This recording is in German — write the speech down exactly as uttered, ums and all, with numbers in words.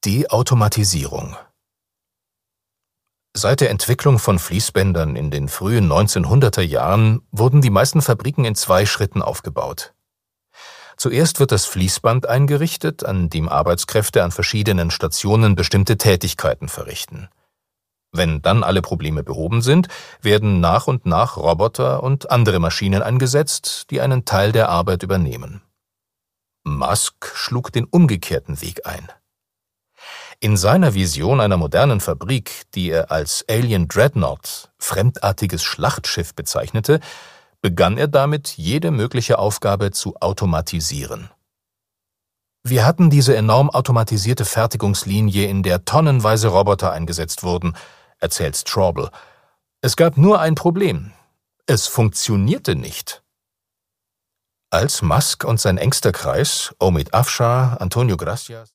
Deautomatisierung. Seit der Entwicklung von Fließbändern in den frühen neunzehnhunderter Jahren wurden die meisten Fabriken in zwei Schritten aufgebaut. Zuerst wird das Fließband eingerichtet, an dem Arbeitskräfte an verschiedenen Stationen bestimmte Tätigkeiten verrichten. Wenn dann alle Probleme behoben sind, werden nach und nach Roboter und andere Maschinen eingesetzt, die einen Teil der Arbeit übernehmen. Musk schlug den umgekehrten Weg ein. In seiner Vision einer modernen Fabrik, die er als Alien Dreadnought, fremdartiges Schlachtschiff, bezeichnete, begann er damit, jede mögliche Aufgabe zu automatisieren. Wir hatten diese enorm automatisierte Fertigungslinie, in der tonnenweise Roboter eingesetzt wurden, erzählt Straubel. Es gab nur ein Problem. Es funktionierte nicht. Als Musk und sein engster Kreis, Omid Afshar, Antonio Gracias